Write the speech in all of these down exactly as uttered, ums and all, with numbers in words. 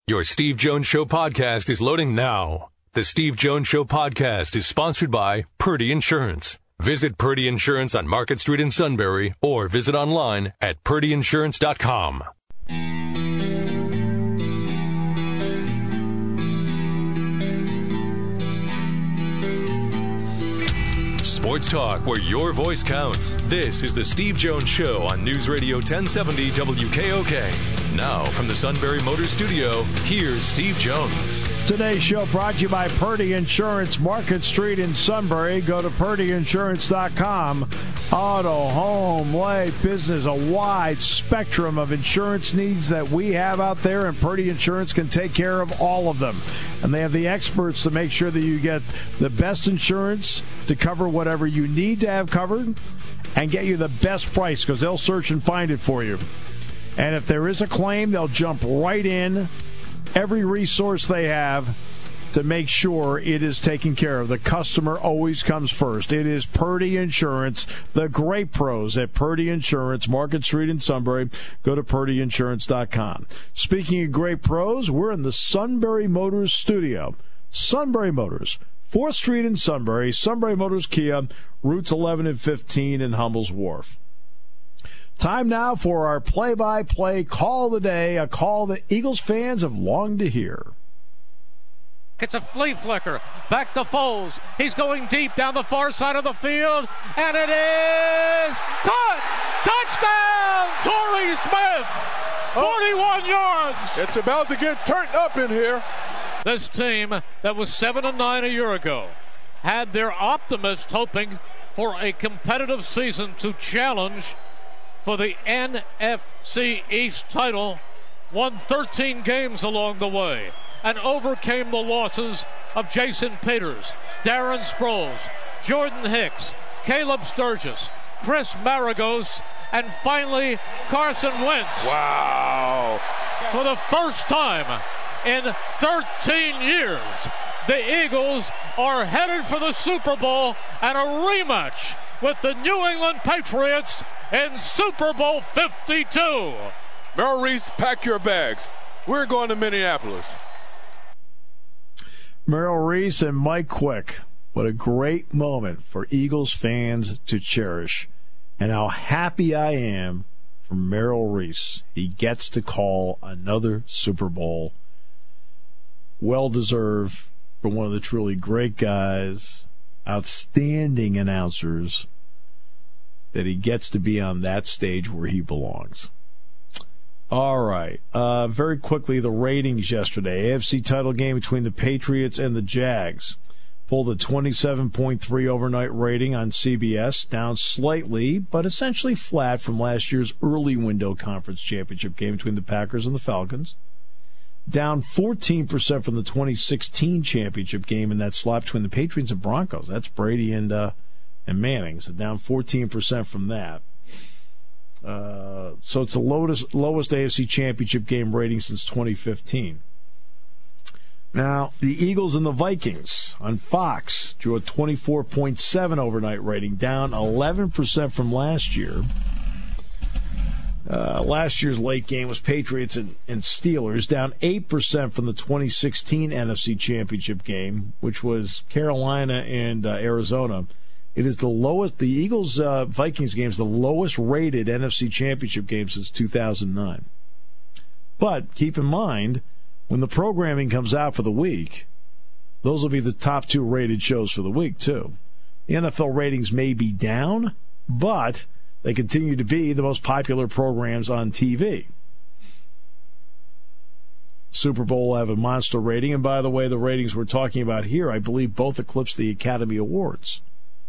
Your Steve Jones Show podcast is loading now. The Steve Jones Show podcast is sponsored by Purdy Insurance. Visit Purdy Insurance on Market Street in Sunbury or visit online at purdy insurance dot com. Sports talk where your voice counts. This is the Steve Jones Show on News Radio ten seventy W K O K. Now from the Sunbury Motors Studio, here's Steve Jones. Today's show brought to you by Purdy Insurance, Market Street in Sunbury. Go to purdy insurance dot com. Auto, home, life, business, a wide spectrum of insurance needs that we have out there, and Purdy Insurance can take care of all of them. And they have the experts to make sure that you get the best insurance to cover whatever you need to have covered and get you the best price, because they'll search and find it for you. And if there is a claim, they'll jump right in, every resource they have to make sure it is taken care of. The customer always comes first. It is Purdy Insurance, the great pros at Purdy Insurance, Market Street in Sunbury. Go to purdy insurance dot com. Speaking of great pros, we're in the Sunbury Motors studio. Sunbury Motors, fourth Street in Sunbury, Sunbury Motors Kia, routes eleven and fifteen in Hummel's Wharf. Time now for our play-by-play call of the day, a call that Eagles fans have longed to hear. It's a flea flicker. Back to Foles. He's going deep down the far side of the field. And it is caught. Touchdown, Torrey Smith. forty-one oh. yards. It's about to get turned up in here. This team that was seven and nine a year ago had their optimists hoping for a competitive season to challenge for the N F C East title. Won thirteen games along the way and overcame the losses of Jason Peters, Darren Sproles, Jordan Hicks, Caleb Sturgis, Chris Maragos, and finally Carson Wentz. Wow. For the first time in thirteen years, the Eagles are headed for the Super Bowl and a rematch with the New England Patriots in Super Bowl fifty-two. Merrill Reese, pack your bags. We're going to Minneapolis. Merrill Reese and Mike Quick. What a great moment for Eagles fans to cherish. And how happy I am for Merrill Reese. He gets to call another Super Bowl. Well-deserved for one of the truly great guys, outstanding announcers, that he gets to be on that stage where he belongs. All right. Uh, very quickly, the ratings yesterday. A F C title game between the Patriots and the Jags pulled a twenty-seven point three overnight rating on C B S, down slightly, but essentially flat from last year's early window conference championship game between the Packers and the Falcons. Down fourteen percent from the twenty sixteen championship game in that slot between the Patriots and Broncos. That's Brady and uh, and Manning, so down fourteen percent from that. Uh, so it's the lowest, lowest A F C championship game rating since twenty fifteen. Now, the Eagles and the Vikings on Fox drew a twenty-four point seven overnight rating, down eleven percent from last year. Uh, last year's late game was Patriots and, and Steelers, down eight percent from the twenty sixteen N F C championship game, which was Carolina and uh, Arizona. It is the lowest, the Eagles-Vikings uh, game is the lowest rated N F C championship game since two thousand nine. But keep in mind, when the programming comes out for the week, those will be the top two rated shows for the week, too. The N F L ratings may be down, but they continue to be the most popular programs on T V. Super Bowl will have a monster rating, and by the way, the ratings we're talking about here, I believe both eclipse the Academy Awards.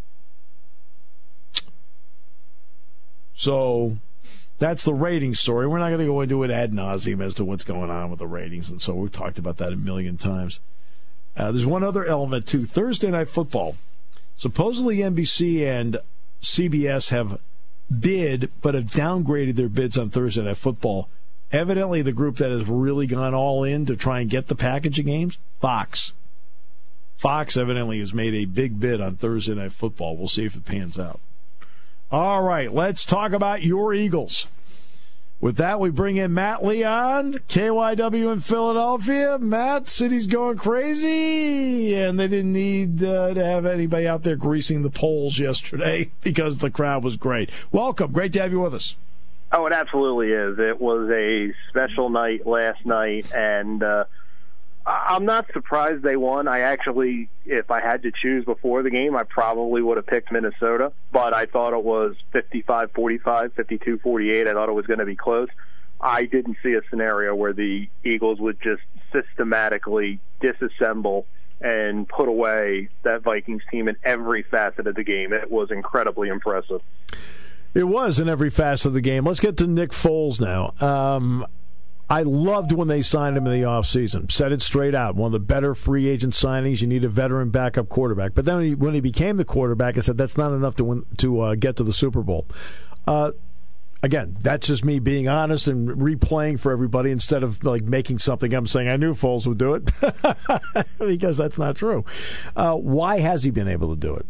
So that's the rating story. We're not going to go into it ad nauseum as to what's going on with the ratings, and so we've talked about that a million times. Uh, there's one other element, too. Thursday Night Football. Supposedly N B C and C B S have bid, but have downgraded their bids on Thursday Night Football. Evidently, the group that has really gone all in to try and get the package of games, Fox. Fox evidently has made a big bid on Thursday Night Football. We'll see if it pans out. All right, let's talk about your Eagles. With that, we bring in Matt Leon, K Y W in Philadelphia. Matt, city's going crazy, and they didn't need uh, to have anybody out there greasing the poles yesterday because the crowd was great. Welcome. Great to have you with us. Oh, it absolutely is. It was a special night last night, and uh, I'm not surprised they won. I actually, if I had to choose before the game, I probably would have picked Minnesota, but I thought it was fifty-five forty-five, fifty-two forty-eight. I thought it was going to be close. I didn't see a scenario where the Eagles would just systematically disassemble and put away that Vikings team in every facet of the game. It was incredibly impressive. It was in every facet of the game. Let's get to Nick Foles now. Um, I loved when they signed him in the offseason. Said it straight out. One of the better free agent signings. You need a veteran backup quarterback. But then when he, when he became the quarterback, I said that's not enough to win, to uh, get to the Super Bowl. Uh, again, that's just me being honest and replaying for everybody instead of like making something up and saying I knew Foles would do it because that's not true. Uh, why has he been able to do it?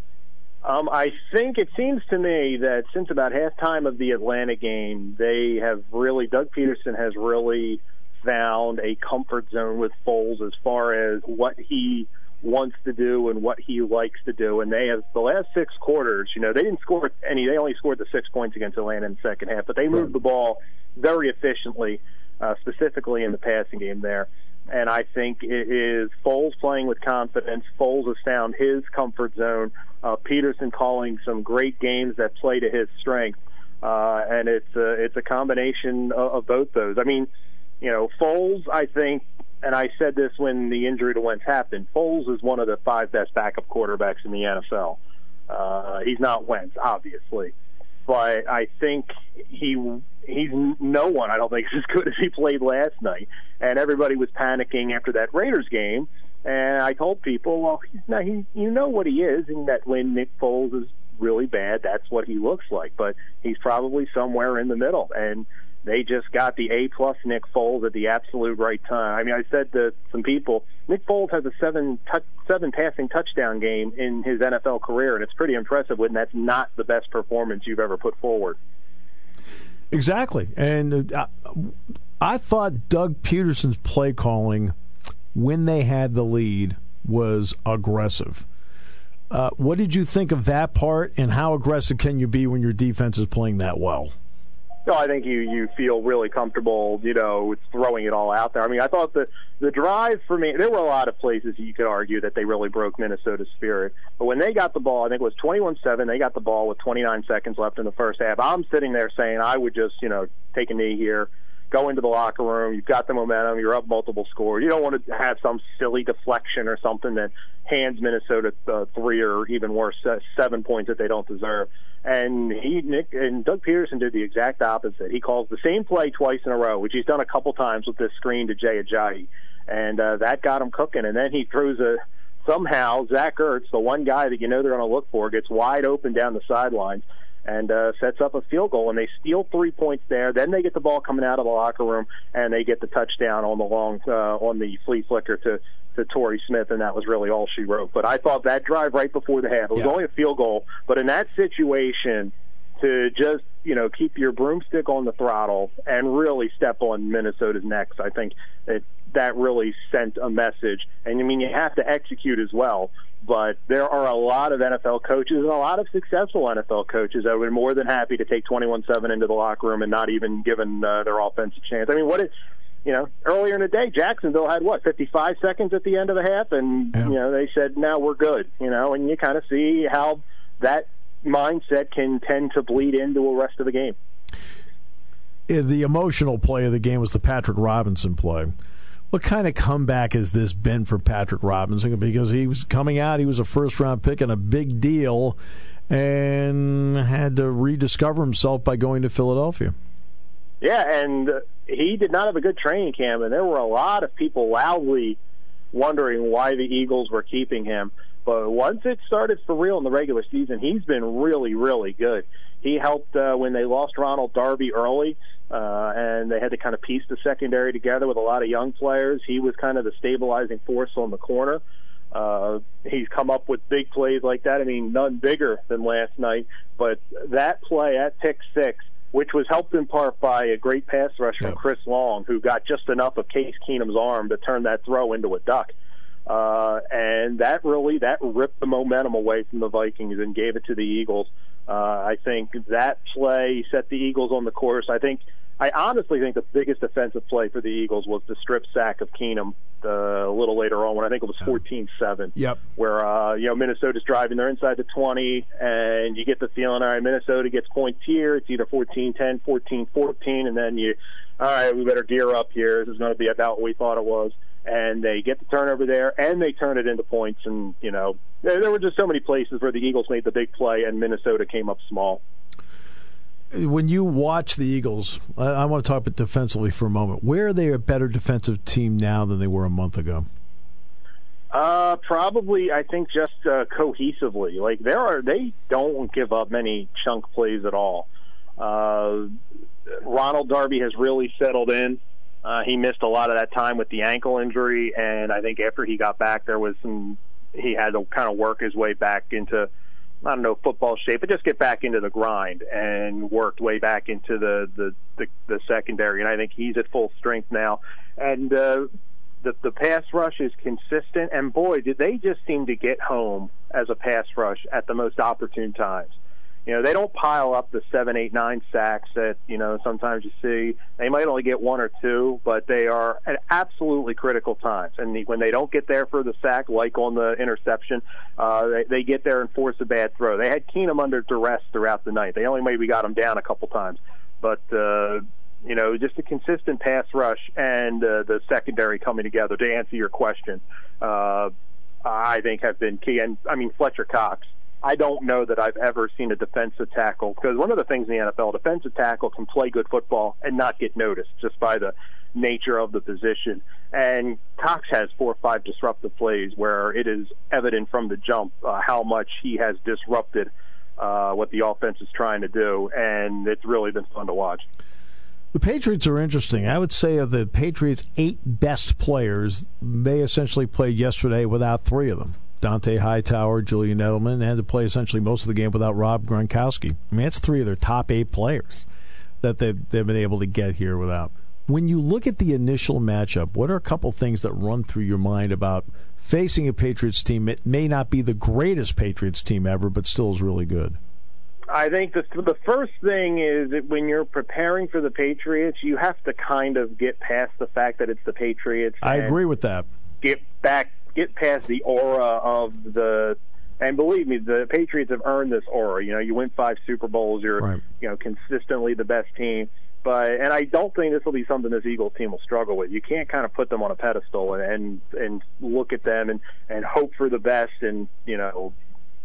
Um, I think it seems to me that since about halftime of the Atlanta game, they have really, Doug Peterson has really found a comfort zone with Foles as far as what he wants to do and what he likes to do. And they have, the last six quarters, you know, they didn't score any, they only scored the six points against Atlanta in the second half, but they moved the ball very efficiently, uh, specifically in the passing game there. And I think it is Foles playing with confidence. Foles has found his comfort zone. Uh, Peterson calling some great games that play to his strength. Uh, and it's a, it's a combination of, of both those. I mean, you know, Foles, I think, and I said this when the injury to Wentz happened, Foles is one of the five best backup quarterbacks in the N F L. Uh, he's not Wentz, obviously. But I think he he's no one, I don't think, is as good as he played last night. And everybody was panicking after that Raiders game. And I told people, well, he's not, he, you know what he is, and that when Nick Foles is really bad, that's what he looks like. But he's probably somewhere in the middle. And they just got the A-plus Nick Foles at the absolute right time. I mean, I said to some people, Nick Foles has a seven touch, seven passing touchdown game in his N F L career, and it's pretty impressive when that's not the best performance you've ever put forward. Exactly. And uh, I thought Doug Peterson's play calling when they had the lead was aggressive. Uh, what did you think of that part, and how aggressive can you be when your defense is playing that well? No, I think you, you feel really comfortable, you know, throwing it all out there. I mean, I thought the, the drive for me, there were a lot of places you could argue that they really broke Minnesota's spirit. But when they got the ball, I think it was twenty-one seven, they got the ball with twenty-nine seconds left in the first half. I'm sitting there saying I would just, you know, take a knee here, go into the locker room. You've got the momentum. You're up multiple scores. You don't want to have some silly deflection or something that hands Minnesota uh, three or even worse, uh, seven points that they don't deserve. And he, Nick, and Doug Peterson did the exact opposite. He calls the same play twice in a row, which he's done a couple times with this screen to Jay Ajayi, and uh, that got him cooking. And then he throws a somehow Zach Ertz, the one guy that you know they're going to look for, gets wide open down the sidelines and uh, sets up a field goal, and they steal three points there. Then they get the ball coming out of the locker room, and they get the touchdown on the long uh, on the flea flicker to to Torrey Smith, and that was really all she wrote. But I thought that drive right before the half, it was yeah. only a field goal, but in that situation, to just, you know, keep your broomstick on the throttle and really step on Minnesota's necks, I think that that really sent a message. And, I mean, you have to execute as well. But there are a lot of N F L coaches and a lot of successful N F L coaches that were more than happy to take twenty-one seven into the locker room and not even giving uh, their offense a chance. I mean, what is, you know, earlier in the day, Jacksonville had, what, fifty-five seconds at the end of the half? And, yeah. you know, they said, now we're good, you know, and you kind of see how that mindset can tend to bleed into the rest of the game. The emotional play of the game was the Patrick Robinson play. What kind of comeback has this been for Patrick Robinson? Because he was coming out, he was a first-round pick and a big deal, and had to rediscover himself by going to Philadelphia. Yeah, and he did not have a good training camp, and there were a lot of people loudly wondering why the Eagles were keeping him. But once it started for real in the regular season, he's been really, really good. He helped uh, when they lost Ronald Darby early, uh, and they had to kind of piece the secondary together with a lot of young players. He was kind of the stabilizing force on the corner. Uh, he's come up with big plays like that. I mean, none bigger than last night. But that play, that pick six, which was helped in part by a great pass rush from yep. Chris Long, who got just enough of Case Keenum's arm to turn that throw into a duck. Uh, and that really, that ripped the momentum away from the Vikings and gave it to the Eagles. Uh, I think that play set the Eagles on the course. I think, I honestly think the biggest defensive play for the Eagles was the strip sack of Keenum uh, a little later on when I think it was fourteen seven. Yep. Where, uh, you know, Minnesota's driving, they're inside the twenty, and you get the feeling, all right, Minnesota gets points here. It's either fourteen ten, fourteen fourteen, and then you, all right, we better gear up here. This is going to be about what we thought it was. And they get the turnover there, and they turn it into points. And, you know, there, there were just so many places where the Eagles made the big play, and Minnesota came up small. When you watch the Eagles, I, I want to talk about defensively for a moment. Where are they a better defensive team now than they were a month ago? Uh, probably, I think, just uh, cohesively. Like, there are, they don't give up many chunk plays at all. Uh, Ronald Darby has really settled in. Uh, he missed a lot of that time with the ankle injury, and I think after he got back, there was some, he had to kind of work his way back into, I don't know, football shape, but just get back into the grind and worked way back into the, the, the, the secondary. And I think he's at full strength now. And uh, the, the pass rush is consistent. And, boy, did they just seem to get home as a pass rush at the most opportune times. You know, they don't pile up the seven, eight, nine sacks that, you know, sometimes you see. They might only get one or two, but they are at absolutely critical times. And when they don't get there for the sack, like on the interception, uh, they, they get there and force a bad throw. They had Keenum under duress throughout the night. They only maybe got him down a couple times. But, uh, you know, just a consistent pass rush and uh, the secondary coming together, to answer your question, uh, I think have been key. And, I mean, Fletcher Cox. I don't know that I've ever seen a defensive tackle, because one of the things in the N F L, defensive tackle can play good football and not get noticed just by the nature of the position. And Cox has four or five disruptive plays where it is evident from the jump uh, how much he has disrupted uh, what the offense is trying to do, and it's really been fun to watch. The Patriots are interesting. I would say of the Patriots' eight best players, they essentially played yesterday without three of them. Dante Hightower, Julian Edelman, had to play essentially most of the game without Rob Gronkowski. I mean, that's three of their top eight players that they've, they've been able to get here without. When you look at the initial matchup, what are a couple things that run through your mind about facing a Patriots team? It may not be the greatest Patriots team ever, but still is really good. I think the, the first thing is that when you're preparing for the Patriots, you have to kind of get past the fact that it's the Patriots. I agree with that. Get back. Get past the aura of the, and believe me, the Patriots have earned this aura. You know, you win five Super Bowls, you're, right. you know, consistently the best team. But and I don't think this will be something this Eagles team will struggle with. You can't kind of put them on a pedestal and and, and look at them and, and hope for the best. And you know,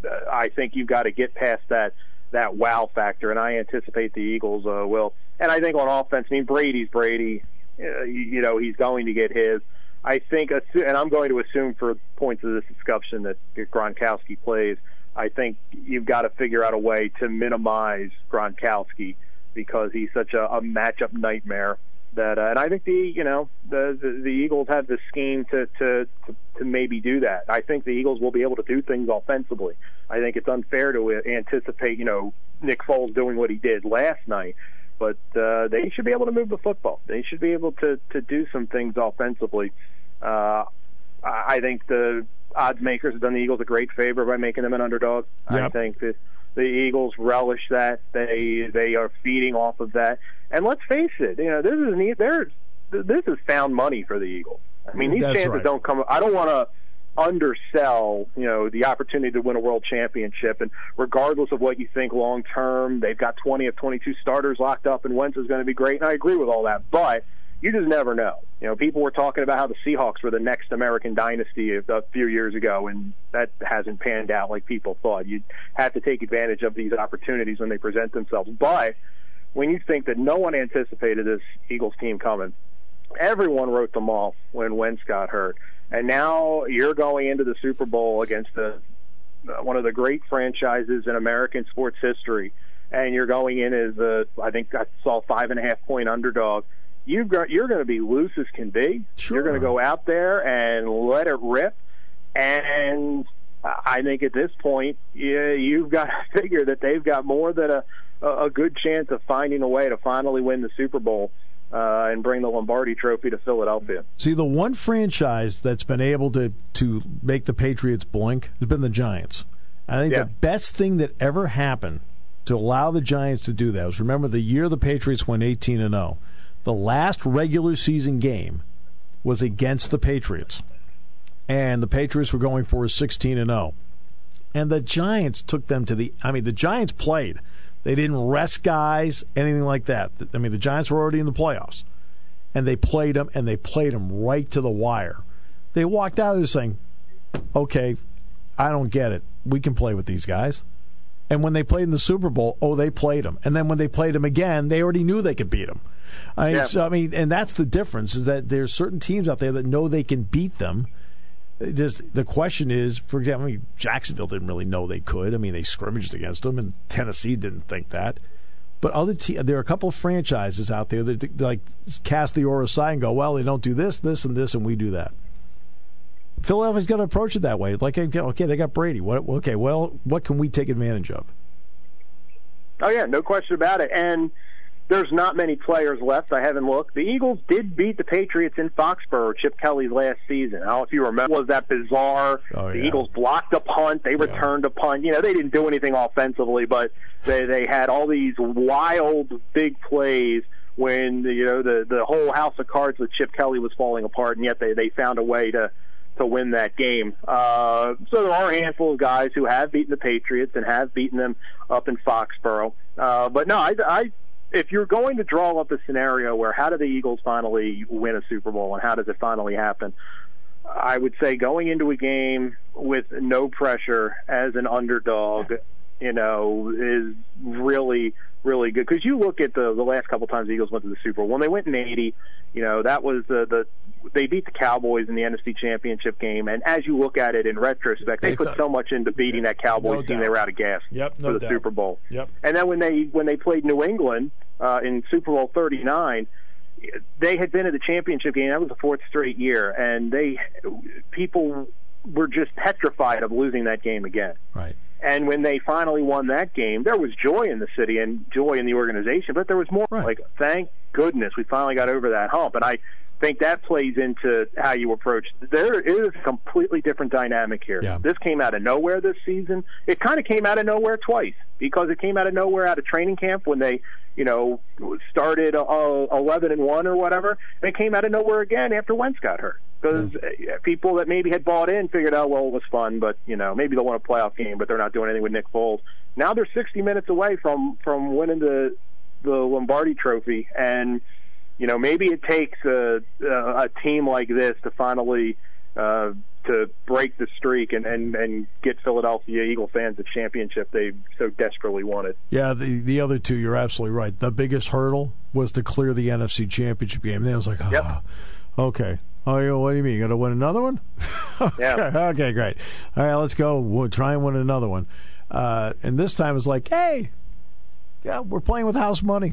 I think you've got to get past that that wow factor. And I anticipate the Eagles uh, will. And I think on offense, I mean, Brady's Brady. Uh, you, you know, he's going to get his. I think, and I'm going to assume for points of this discussion that Gronkowski plays, I think you've got to figure out a way to minimize Gronkowski because he's such a, a matchup nightmare. That, uh, and I think the you know the, the the Eagles have the scheme to, to to to maybe do that. I think the Eagles will be able to do things offensively. I think it's unfair to anticipate you know Nick Foles doing what he did last night. But uh, they should be able to move the football. They should be able to, to do some things offensively. Uh, I think the odds makers have done the Eagles a great favor by making them an underdog. Yep. I think that the Eagles relish that. They they are feeding off of that. And let's face it, you know this is there's this is found money for the Eagles. I mean these That's chances right. don't come. I don't want to undersell, you know, the opportunity to win a world championship. And regardless of what you think long term, they've got twenty of twenty-two starters locked up, and Wentz is going to be great. And I agree with all that, but you just never know. You know, people were talking about how the Seahawks were the next American dynasty a, a few years ago, and that hasn't panned out like people thought. You have to take advantage of these opportunities when they present themselves. But when you think that no one anticipated this Eagles team coming, everyone wrote them off when Wentz got hurt. And now you're going into the Super Bowl against the, uh, one of the great franchises in American sports history, and you're going in as a, I think I saw five and a half point underdog. You've got, you're going to be loose as can be. Sure. You're going to go out there and let it rip. And I think at this point, yeah, you've got to figure that they've got more than a, a good chance of finding a way to finally win the Super Bowl uh, and bring the Lombardi Trophy to Philadelphia. See, the one franchise that's been able to, to make the Patriots blink has been the Giants. I think yeah. the best thing that ever happened to allow the Giants to do that was, remember the year the Patriots went eighteen and oh. The last regular season game was against the Patriots. And the Patriots were going for a sixteen and oh. And the Giants took them to the – I mean, the Giants played. They didn't rest guys, anything like that. I mean, the Giants were already in the playoffs. And they played them, and they played them right to the wire. They walked out of there saying, okay, I don't get it. We can play with these guys. And when they played in the Super Bowl, oh, they played them. And then when they played them again, they already knew they could beat them. I mean, yeah. so, I mean, and that's the difference, is that there's certain teams out there that know they can beat them. Just, the question is, for example, I mean, Jacksonville didn't really know they could. I mean, they scrimmaged against them, and Tennessee didn't think that. But other te- there are a couple of franchises out there that, that like cast the aura aside and go, well, they don't do this, this, and this, and we do that. Philadelphia's got to approach it that way. Like, okay, they got Brady. What? Okay, well, what can we take advantage of? Oh, yeah, no question about it. And there's not many players left. I haven't looked. The Eagles did beat the Patriots in Foxborough, Chip Kelly's last season. I don't know if you remember. Was that bizarre? Oh, the yeah. Eagles blocked a punt. They returned yeah. a punt. You know, they didn't do anything offensively, but they, they had all these wild, big plays when, you know, the, the whole house of cards with Chip Kelly was falling apart, and yet they, they found a way to to win that game. Uh, so there are a handful of guys who have beaten the Patriots and have beaten them up in Foxborough. Uh, but no, I, I, if you're going to draw up a scenario where how do the Eagles finally win a Super Bowl and how does it finally happen, I would say going into a game with no pressure as an underdog, you know, is really, really good. Because you look at the the last couple times the Eagles went to the Super Bowl. When they went in eighty, you know, that was the, the they beat the Cowboys in the N F C Championship game. And as you look at it in retrospect, they, they put thought, so much into beating that Cowboys no team, doubt. They were out of gas yep, no for the doubt. Super Bowl. Yep. And then when they when they played New England uh, in Super Bowl thirty-nine, they had been at the championship game. That was the fourth straight year, and they people were just petrified of losing that game again. Right. And when they finally won that game, there was joy in the city and joy in the organization, but there was more right. like, thank goodness we finally got over that hump. And I think that plays into how you approach. There is a completely different dynamic here. Yeah. This came out of nowhere this season. It kind of came out of nowhere twice, because it came out of nowhere out of training camp when they, you know, started uh, eleven and one or whatever, and it came out of nowhere again after Wentz got hurt. Because yeah. people that maybe had bought in figured, oh, well, it was fun, but, you know, maybe they'll win a playoff game, but they're not doing anything with Nick Foles. Now they're sixty minutes away from, from winning the the Lombardi Trophy, and, you know, maybe it takes a, a team like this to finally uh, to break the streak and, and, and get Philadelphia Eagle fans the championship they so desperately wanted. Yeah, the the other two, you're absolutely right. The biggest hurdle was to clear the N F C Championship game. And I was like, oh, yep. okay. Oh, what do you mean? You got to win another one? okay, yeah. Okay, great. All right, let's go. We'll try and win another one. Uh, and this time it's like, hey, yeah, we're playing with house money.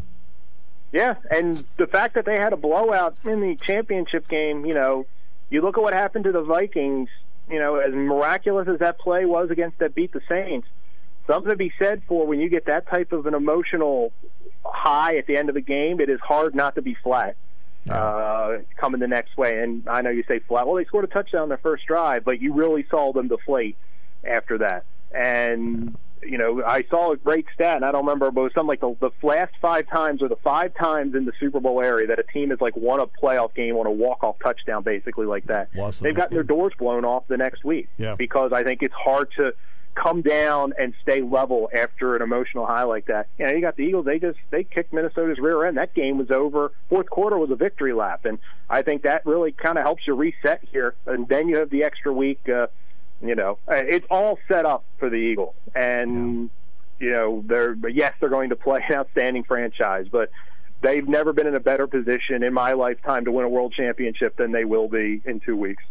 Yeah, and the fact that they had a blowout in the championship game, you know, you look at what happened to the Vikings, you know, as miraculous as that play was against that beat the Saints, something to be said for when you get that type of an emotional high at the end of the game, it is hard not to be flat. Yeah. Uh, coming the next way. And I know you say flat. Well, they scored a touchdown their first drive, but you really saw them deflate after that. And, you know, I saw a great stat, and I don't remember, but it was something like the, the last five times or the five times in the Super Bowl area that a team has, like, won a playoff game on a walk-off touchdown, basically like that. Awesome. They've gotten their doors blown off the next week yeah. because I think it's hard to come down and stay level after an emotional high like that. You know, you got the Eagles, they just they kicked Minnesota's rear end. That game was over. Fourth quarter was a victory lap, and I think that really kind of helps you reset here. And then you have the extra week. Uh, you know, it's all set up for the Eagles, and yeah. you know, they're yes, they're going to play an outstanding franchise, but they've never been in a better position in my lifetime to win a world championship than they will be in two weeks.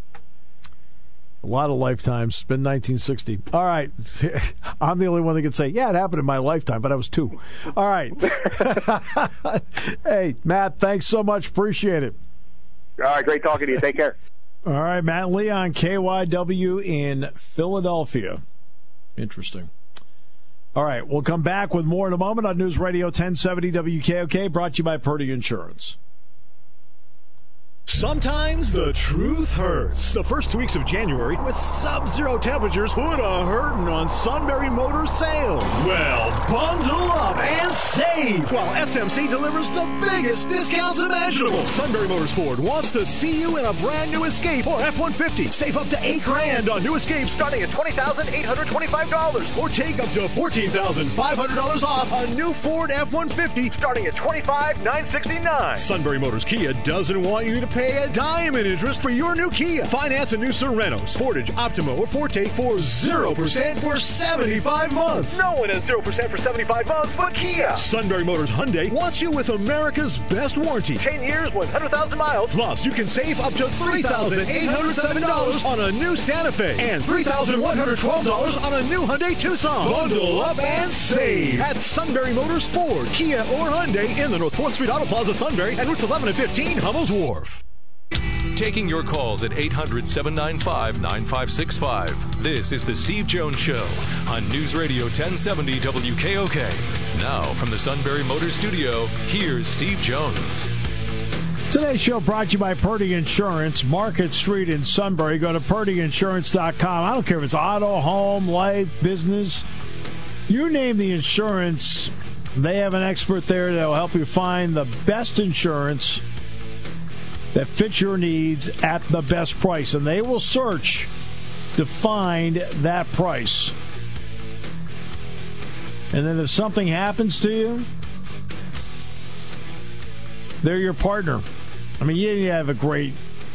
A lot of lifetimes. It's been nineteen sixty. All right. I'm the only one that can say, yeah, it happened in my lifetime, but I was two. All right. Hey, Matt, thanks so much. Appreciate it. All right. Great talking to you. Take care. All right, Matt Leon, K Y W in Philadelphia. Interesting. All right, we'll come back with more in a moment on News Radio ten seventy W K O K, brought to you by Purdy Insurance. Sometimes the truth hurts. The first two weeks of January with sub-zero temperatures put a hurtin' on Sunbury Motors sales. Well, bundle up and save while S M C delivers the biggest discounts imaginable. Sunbury Motors Ford wants to see you in a brand new Escape or F one fifty. Save up to eight grand on new Escapes starting at twenty thousand eight hundred twenty-five dollars. Or take up to fourteen thousand five hundred dollars off a new Ford F one fifty starting at twenty-five thousand nine hundred sixty-nine dollars. Sunbury Motors Kia doesn't want you to pay a dime in interest for your new Kia. Finance a new Sorento, Sportage, Optima, or Forte for zero percent for seventy-five months. No one has zero percent for seventy-five months but Kia. Sunbury Motors Hyundai wants you with America's best warranty. ten years, one hundred thousand miles. Plus, you can save up to three thousand eight hundred seven dollars on a new Santa Fe and three thousand one hundred twelve dollars on a new Hyundai Tucson. Bundle up and save at Sunbury Motors Ford, Kia, or Hyundai in the North fourth Street Auto Plaza, Sunbury, and routes eleven and fifteen, Hummel's Wharf. Taking your calls at eight hundred, seven nine five, nine five six five. This is The Steve Jones Show on News Radio ten seventy W K O K. Now, from the Sunbury Motors Studio, here's Steve Jones. Today's show brought to you by Purdy Insurance, Market Street in Sunbury. Go to purdy insurance dot com. I don't care if it's auto, home, life, business. You name the insurance, they have an expert there that will help you find the best insurance that fits your needs at the best price. And they will search to find that price. And then if something happens to you, they're your partner. I mean, you have a great,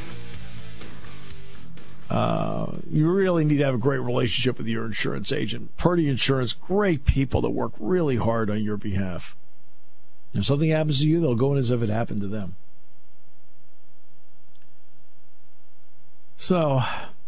uh, you really need to have a great relationship with your insurance agent. Purdy Insurance, great people that work really hard on your behalf. If something happens to you, they'll go in as if it happened to them. So,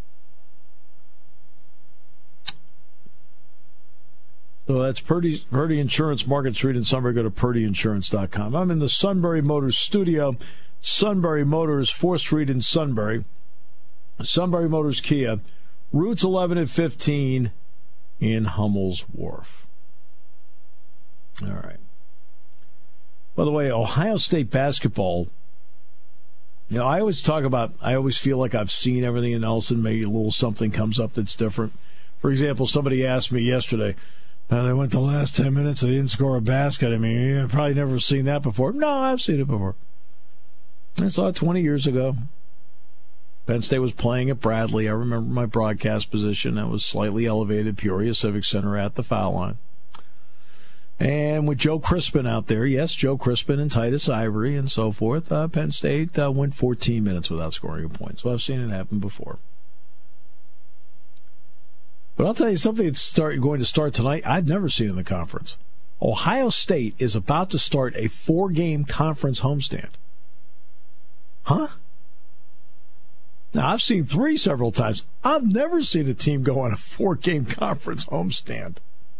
so that's Purdy, Purdy Insurance, Market Street in Sunbury. Go to purdy insurance dot com. I'm in the Sunbury Motors studio. Sunbury Motors, fourth Street in Sunbury. Sunbury Motors Kia, routes eleven and fifteen in Hummel's Wharf. All right. By the way, Ohio State basketball. You know, I always talk about, I always feel like I've seen everything in Nelson. Maybe a little something comes up that's different. For example, somebody asked me yesterday, uh, they went the last ten minutes, they didn't score a basket. I mean, you've probably never seen that before. No, I've seen it before. I saw it twenty years ago. Penn State was playing at Bradley. I remember my broadcast position. I was slightly elevated, Peoria Civic Center at the foul line. And with Joe Crispin out there, yes, Joe Crispin and Titus Ivory and so forth, uh, Penn State uh, went fourteen minutes without scoring a point. So I've seen it happen before. But I'll tell you something that's start, going to start tonight I've never seen in the conference. Ohio State is about to start a four-game conference homestand. Huh? Now, I've seen three several times. I've never seen a team go on a four-game conference homestand.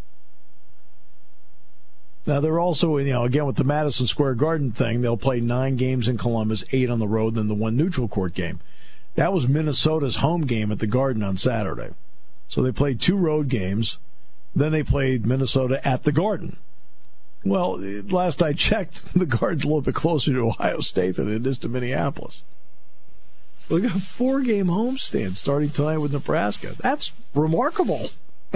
Now, they're also, you know, again, with the Madison Square Garden thing, they'll play nine games in Columbus, eight on the road, then the one neutral court game. That was Minnesota's home game at the Garden on Saturday. So they played two road games. Then they played Minnesota at the Garden. Well, last I checked, the Garden's a little bit closer to Ohio State than it is to Minneapolis. We got a four-game homestand starting tonight with Nebraska. That's remarkable.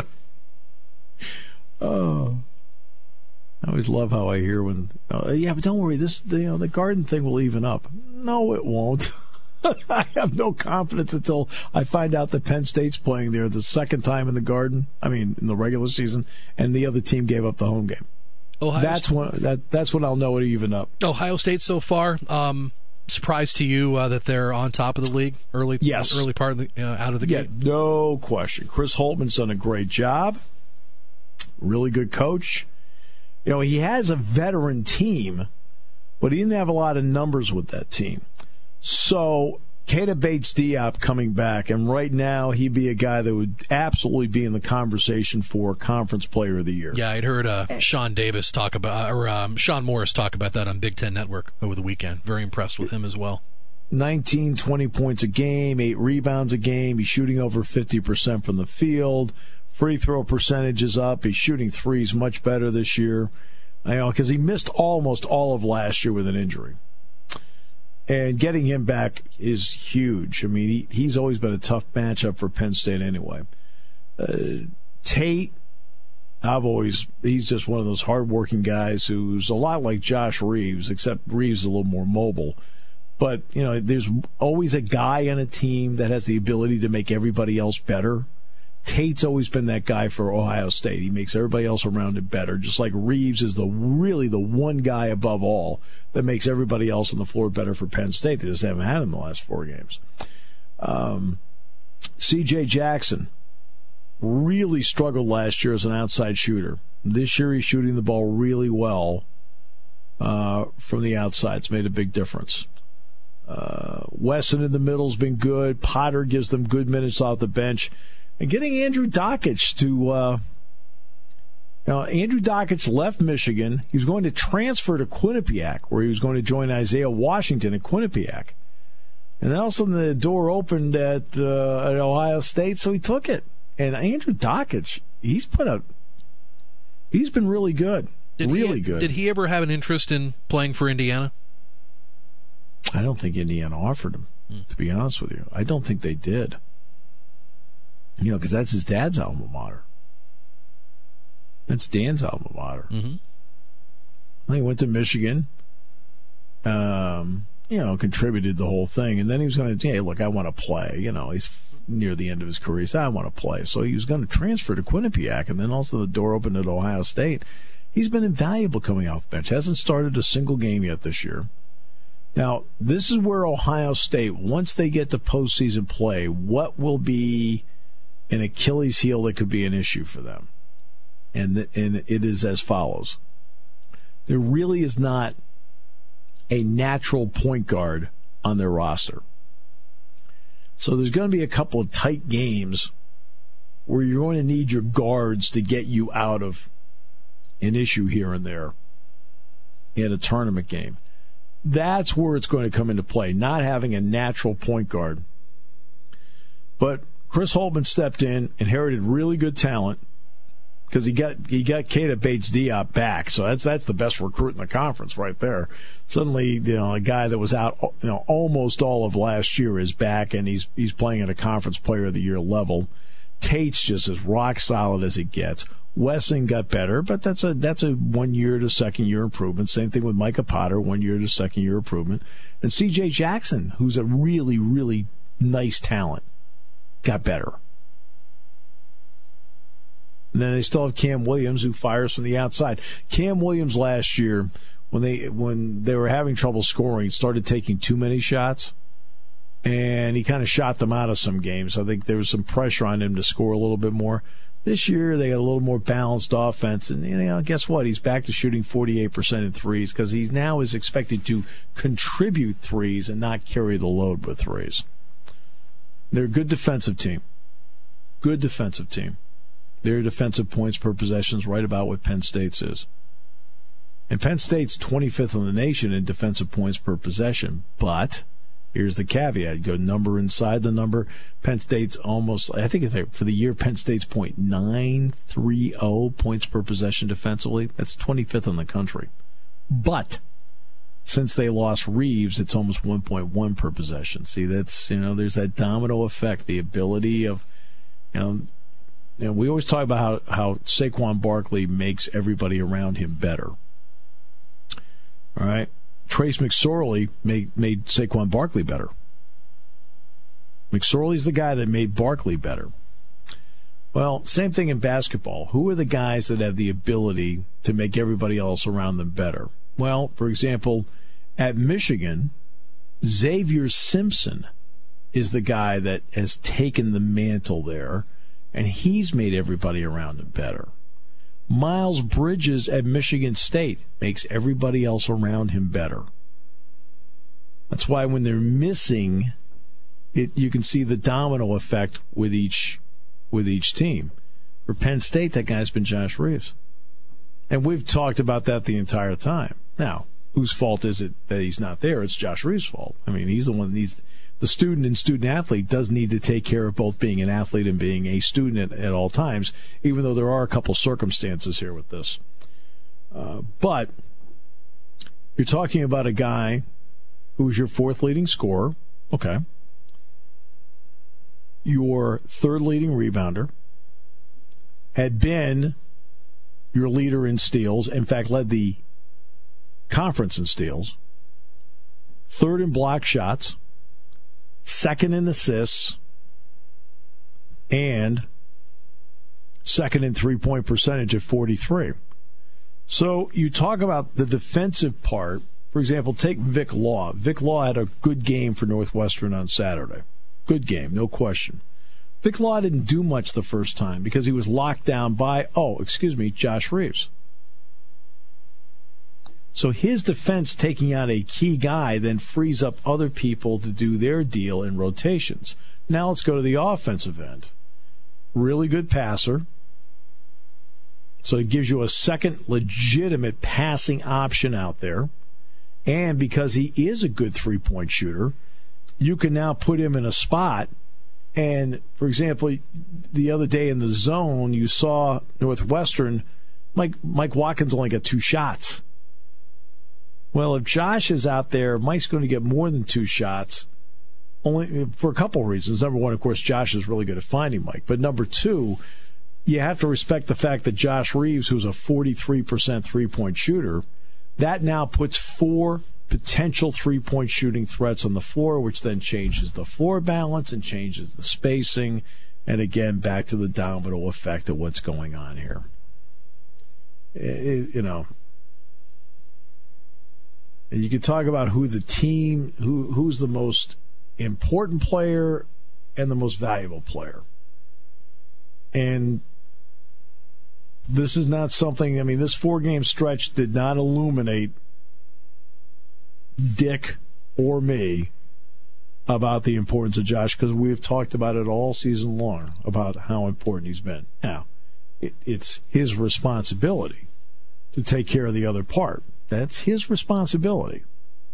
Oh. I always love how I hear when, uh, yeah, but don't worry, this, you know, the Garden thing will even up. No, it won't. I have no confidence until I find out that Penn State's playing there the second time in the Garden. I mean, in the regular season, and the other team gave up the home game. Ohio that's State. when that that's when I'll know it even up. Ohio State so far. Um, surprise to you uh, that they're on top of the league early? Yes, early part of the uh, out of the yeah, game. No question. Chris Holtman's done a great job. Really good coach. You know, he has a veteran team, but he didn't have a lot of numbers with that team. So, Keita Bates-Diop coming back, and right now he'd be a guy that would absolutely be in the conversation for Conference Player of the Year. Yeah, I'd heard uh, Sean Davis talk about, or um, Sean Morris talk about that on Big Ten Network over the weekend. Very impressed with him as well. nineteen, twenty points a game, eight rebounds a game. He's shooting over fifty percent from the field. Free throw percentage is up. He's shooting threes much better this year. I know, because he missed almost all of last year with an injury. And getting him back is huge. I mean, he, he's always been a tough matchup for Penn State anyway. Uh, Tate, I've always, he's just one of those hardworking guys who's a lot like Josh Reeves, except Reeves is a little more mobile. But, you know, there's always a guy on a team that has the ability to make everybody else better. Tate's always been that guy for Ohio State. He makes everybody else around him better, just like Reeves is the really the one guy above all that makes everybody else on the floor better for Penn State. They just haven't had him the last four games. Um, C J Jackson really struggled last year as an outside shooter. This year he's shooting the ball really well uh, from the outside. It's made a big difference. Uh, Wesson in the middle's been good. Potter gives them good minutes off the bench. And getting Andrew Dockich to, uh, you know, Andrew Dockich left Michigan. He was going to transfer to Quinnipiac, where he was going to join Isaiah Washington at Quinnipiac. And then all of a sudden the door opened at, uh, at Ohio State, so he took it. And Andrew Dockich, he's put up, he's been really good, did really he, good. Did he ever have an interest in playing for Indiana? I don't think Indiana offered him, hmm. to be honest with you. I don't think they did. You know, because that's his dad's alma mater. That's Dan's alma mater. Mm-hmm. Well, he went to Michigan, um, you know, contributed the whole thing. And then he was going to, hey, look, I want to play. You know, he's near the end of his career. He said, I want to play. So he was going to transfer to Quinnipiac. And then also the door opened at Ohio State. He's been invaluable coming off the bench. Hasn't started a single game yet this year. Now, this is where Ohio State, once they get to postseason play, what will be an Achilles heel that could be an issue for them? And the, and it is as follows. There really is not a natural point guard on their roster. So there's going to be a couple of tight games where you're going to need your guards to get you out of an issue here and there in a tournament game. That's where it's going to come into play, not having a natural point guard. But Chris Holtmann stepped in, inherited really good talent, because he got he got Keita Bates-Diop back, so that's that's the best recruit in the conference right there. Suddenly, you know, a guy that was out, you know, almost all of last year is back, and he's he's playing at a Conference Player of the Year level. Tate's just as rock solid as it gets. Wesson got better, but that's a that's a one year to second year improvement. Same thing with Micah Potter, one year to second year improvement, and C J Jackson, who's a really really nice talent, got better. And then they still have Cam Williams, who fires from the outside. Cam Williams last year, when they when they were having trouble scoring, started taking too many shots, and he kind of shot them out of some games. I think there was some pressure on him to score a little bit more. This year, they got a little more balanced offense, and you know, guess what? He's back to shooting forty-eight percent in threes because he now is expected to contribute threes and not carry the load with threes. They're a good defensive team. Good defensive team. Their defensive points per possession is right about what Penn State's is. And Penn State's twenty-fifth in the nation in defensive points per possession. But here's the caveat. You go number inside the number. Penn State's almost, I think it's for the year, Penn State's point nine three zero points per possession defensively. That's twenty-fifth in the country. But since they lost Reeves, it's almost one point one per possession. See, that's, you know, there's that domino effect, the ability of, you know, You know, we always talk about how, how Saquon Barkley makes everybody around him better. All right? Trace McSorley made, made Saquon Barkley better. McSorley's the guy that made Barkley better. Well, same thing in basketball. Who are the guys that have the ability to make everybody else around them better? Well, for example, at Michigan, Xavier Simpson is the guy that has taken the mantle there, and he's made everybody around him better. Miles Bridges at Michigan State makes everybody else around him better. That's why when they're missing, it, you can see the domino effect with each with each team. For Penn State, that guy's been Josh Reeves. And we've talked about that the entire time. Now, whose fault is it that he's not there? It's Josh Reeves' fault. I mean, he's the one that needs the student and student athlete does need to take care of both being an athlete and being a student at, at all times, even though there are a couple circumstances here with this. Uh, but you're talking about a guy who's your fourth leading scorer. Okay. Your third leading rebounder, had been your leader in steals, in fact, led the conference in steals, third in block shots, second in assists, and second in three-point percentage at forty-three. So you talk about the defensive part. For example, take Vic Law. Vic Law had a good game for Northwestern on Saturday. Good game, no question. Vic Law didn't do much the first time because he was locked down by, oh, excuse me, Josh Reeves. So his defense taking out a key guy then frees up other people to do their deal in rotations. Now let's go to the offensive end. Really good passer. So it gives you a second legitimate passing option out there. And because he is a good three-point shooter, you can now put him in a spot. And, for example, the other day in the zone, you saw Northwestern, Mike, Mike Watkins only got two shots. Well, if Josh is out there, Mike's going to get more than two shots, only for a couple of reasons. Number one, of course, Josh is really good at finding Mike. But number two, you have to respect the fact that Josh Reeves, who's a forty-three percent three-point shooter, that now puts four potential three-point shooting threats on the floor, which then changes the floor balance and changes the spacing. And again, back to the domino effect of what's going on here. It, you know, you can talk about who the team, who who's the most important player and the most valuable player. And this is not something, I mean, this four-game stretch did not illuminate Dick or me about the importance of Josh, because we've talked about it all season long, about how important he's been. Now, it, it's his responsibility to take care of the other part. That's his responsibility.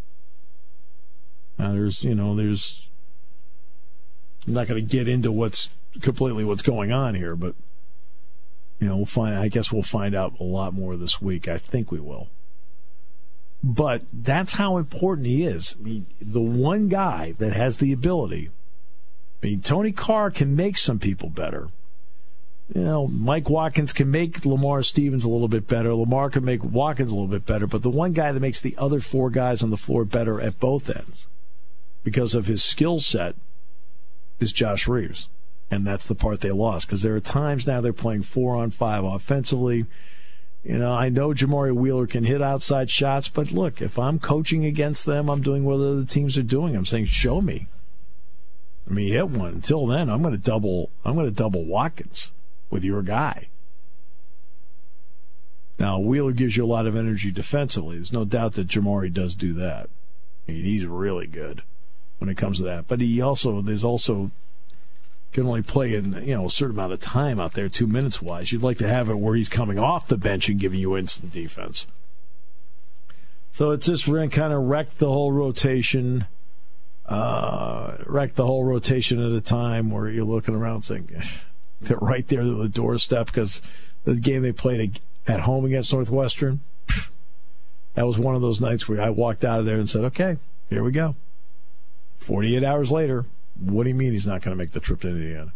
Now, there's, you know, there's, I'm not going to get into what's completely what's going on here, but, you know, we'll find, I guess we'll find out a lot more this week. I think we will. But that's how important he is. I mean, the one guy that has the ability, I mean, Tony Carr can make some people better. You know, Mike Watkins can make Lamar Stevens a little bit better. Lamar can make Watkins a little bit better. But the one guy that makes the other four guys on the floor better at both ends because of his skill set is Josh Reeves. And that's the part they lost, because there are times now they're playing four on five offensively. You know, I know Jamari Wheeler can hit outside shots, but look, if I'm coaching against them, I'm doing what other teams are doing. I'm saying, show me. I mean, hit one. Until then, I'm going to double. I'm going to double Watkins with your guy. Now, Wheeler gives you a lot of energy defensively. There's no doubt that Jamari does do that. I mean, he's really good when it comes to that. But he also, there's also. Can only play in, you know, a certain amount of time out there, two minutes wise. You'd like to have it where he's coming off the bench and giving you instant defense. So it's just kind of wrecked the whole rotation, uh, wrecked the whole rotation at a time where you're looking around saying they're right there to the doorstep, because the game they played at home against Northwestern, that was one of those nights where I walked out of there and said, okay, here we go. forty-eight hours later. What do you mean he's not going to make the trip to Indiana?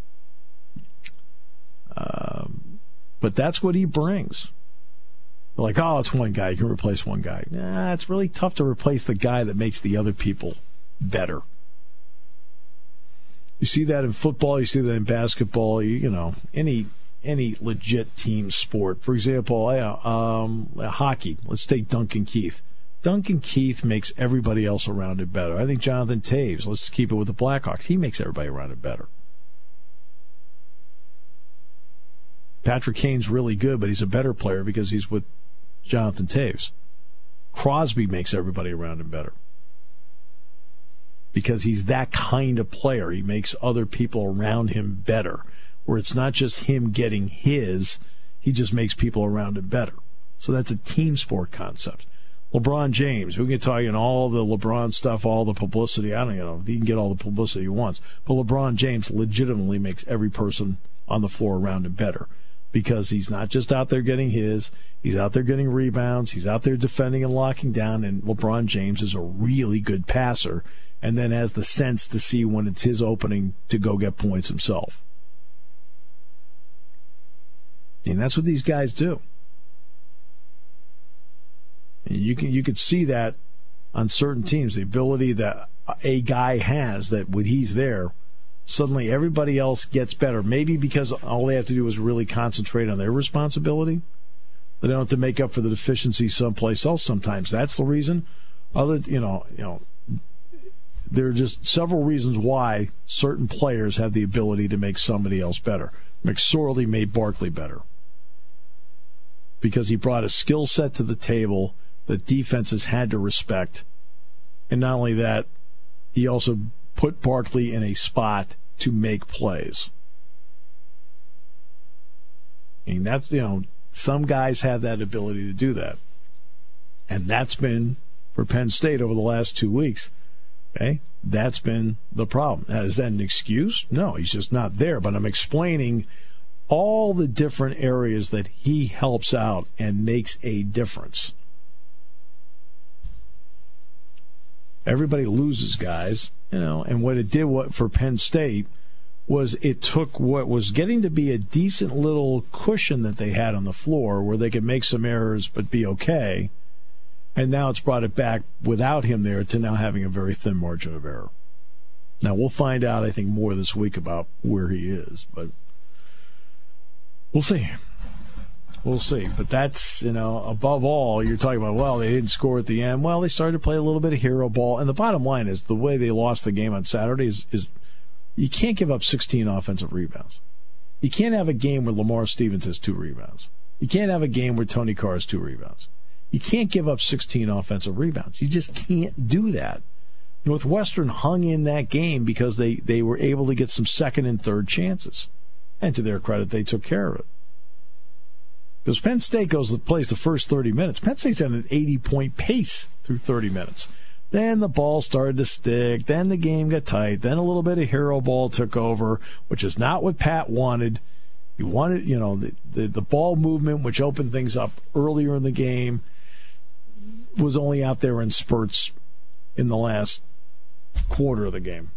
Um, but that's what he brings. They're like, oh, it's one guy. You can replace one guy. Nah, it's really tough to replace the guy that makes the other people better. You see that in football. You see that in basketball. You, you know, any any legit team sport. For example, um, hockey. Let's take Duncan Keith. Duncan Keith makes everybody else around it better. I think Jonathan Taves, let's keep it with the Blackhawks, he makes everybody around it better. Patrick Kane's really good, but he's a better player because he's with Jonathan Taves. Crosby makes everybody around him better because he's that kind of player. He makes other people around him better, where it's not just him getting his, he just makes people around him better. So that's a team sport concept. LeBron James, we can talk in all the LeBron stuff, all the publicity. I don't know. He can get all the publicity he wants. But LeBron James legitimately makes every person on the floor around him better because he's not just out there getting his. He's out there getting rebounds. He's out there defending and locking down. And LeBron James is a really good passer and then has the sense to see when it's his opening to go get points himself. And that's what these guys do. And you can you could see that on certain teams, the ability that a guy has that when he's there, suddenly everybody else gets better. Maybe because all they have to do is really concentrate on their responsibility. They don't have to make up for the deficiency someplace else sometimes. That's the reason. Other, you know, you know, there are just several reasons why certain players have the ability to make somebody else better. McSorley made Barkley better because he brought a skill set to the table that defenses had to respect. And not only that, he also put Barkley in a spot to make plays. I mean, that's, you know, some guys have that ability to do that. And that's been, for Penn State over the last two weeks, okay, that's been the problem. Now, is that an excuse? No, he's just not there. But I'm explaining all the different areas that he helps out and makes a difference. Everybody loses guys, you know, and what it did what for Penn State was it took what was getting to be a decent little cushion that they had on the floor where they could make some errors but be okay, and now it's brought it back without him there to now having a very thin margin of error. Now, we'll find out, I think, more this week about where he is, but we'll see. We'll see. But that's, you know, above all, you're talking about, well, they didn't score at the end. Well, they started to play a little bit of hero ball. And the bottom line is the way they lost the game on Saturday is, is you can't give up sixteen offensive rebounds. You can't have a game where Lamar Stevens has two rebounds. You can't have a game where Tony Carr has two rebounds. You can't give up sixteen offensive rebounds. You just can't do that. Northwestern hung in that game because they, they were able to get some second and third chances. And to their credit, they took care of it. Because Penn State goes to plays the first thirty minutes. Penn State's at an eighty-point pace through thirty minutes. Then the ball started to stick. Then the game got tight. Then a little bit of hero ball took over, which is not what Pat wanted. He wanted, you know, the, the, the ball movement, which opened things up earlier in the game, was only out there in spurts in the last quarter of the game.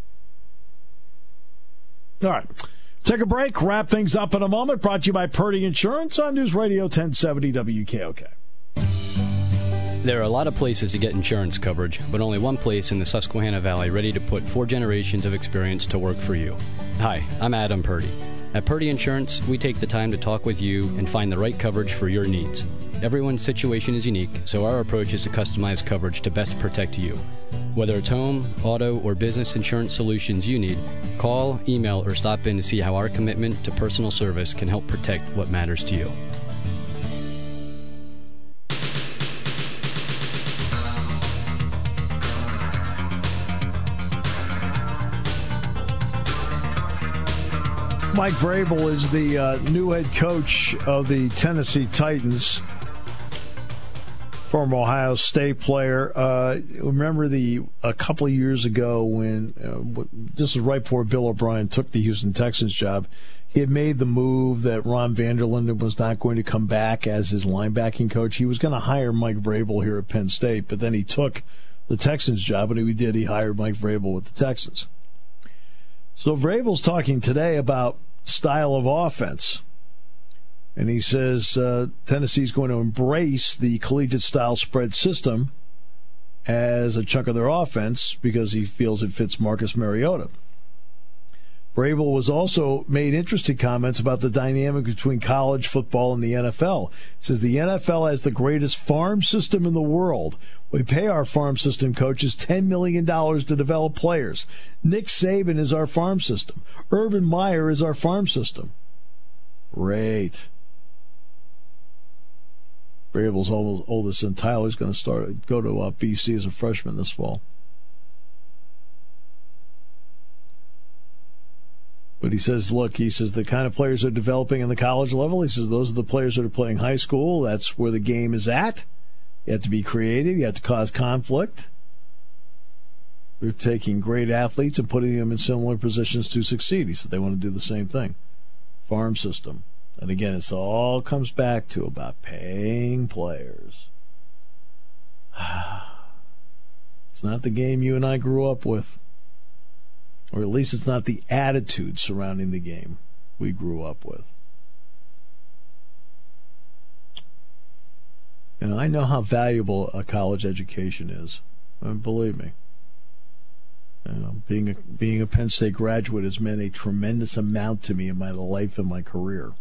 All right. Take a break, wrap things up in a moment. Brought to you by Purdy Insurance on News Radio ten seventy W K O K. There are a lot of places to get insurance coverage, but only one place in the Susquehanna Valley ready to put four generations of experience to work for you. Hi, I'm Adam Purdy. At Purdy Insurance, we take the time to talk with you and find the right coverage for your needs. Everyone's situation is unique, so our approach is to customize coverage to best protect you. Whether it's home, auto, or business insurance solutions you need, call, email, or stop in to see how our commitment to personal service can help protect what matters to you. Mike Vrabel is the uh, new head coach of the Tennessee Titans. Former Ohio State player. Uh, remember the a couple of years ago when uh, this was right before Bill O'Brien took the Houston Texans job. He had made the move that Ron Vanderlinden was not going to come back as his linebacking coach. He was going to hire Mike Vrabel here at Penn State, but then he took the Texans job, and he did. He hired Mike Vrabel with the Texans. So Vrabel's talking today about style of offense. And he says uh, Tennessee's going to embrace the collegiate-style spread system as a chunk of their offense because he feels it fits Marcus Mariota. Vrabel was also made interesting comments about the dynamic between college football and the N F L. He says the N F L has the greatest farm system in the world. We pay our farm system coaches ten million dollars to develop players. Nick Saban is our farm system. Urban Meyer is our farm system. Great. Vrabel's oldest son Tyler's going to start go to uh, B C as a freshman this fall. But he says, look, he says the kind of players they're developing in the college level, he says those are the players that are playing high school. That's where the game is at. You have to be creative. You have to cause conflict. They're taking great athletes and putting them in similar positions to succeed. He said they want to do the same thing. Farm system. And again, it all comes back to about paying players. It's not the game you and I grew up with. Or at least it's not the attitude surrounding the game we grew up with. And I know how valuable a college education is. And believe me. You know, being a, being a Penn State graduate has meant a tremendous amount to me in my life and my career.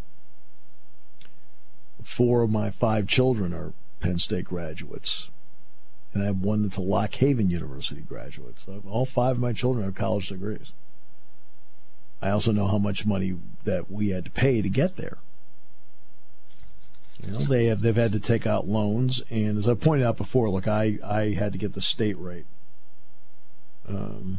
Four of my five children are Penn State graduates. And I have one that's a Lock Haven University graduate. So all five of my children have college degrees. I also know how much money that we had to pay to get there. You know, they have they've had to take out loans, and as I pointed out before, look, I, I had to get the state rate. Um,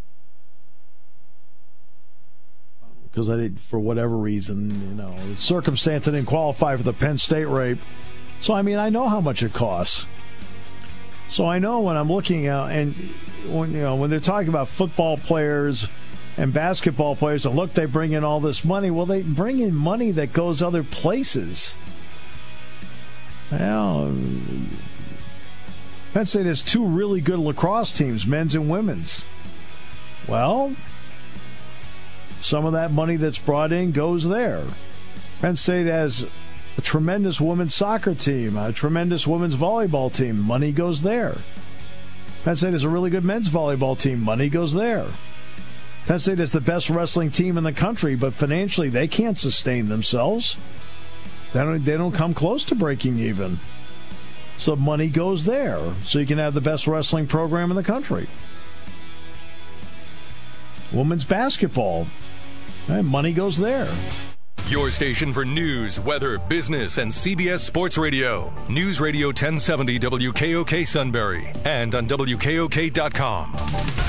because I did, for whatever reason, you know, circumstance, I didn't qualify for the Penn State rate. So I mean, I know how much it costs. So I know when I'm looking at, and when you know when they're talking about football players and basketball players, and look, they bring in all this money. Well, they bring in money that goes other places. Well, Penn State has two really good lacrosse teams, men's and women's. Well, some of that money that's brought in goes there. Penn State has a tremendous women's soccer team, a tremendous women's volleyball team. Money goes there. Penn State has a really good men's volleyball team. Money goes there. Penn State is the best wrestling team in the country, but financially they can't sustain themselves. They don't, they don't come close to breaking even. So money goes there, so you can have the best wrestling program in the country. Women's basketball, right, money goes there. Your station for news, weather, business, and C B S Sports Radio. News Radio ten seventy W K O K Sunbury and on W K O K dot com.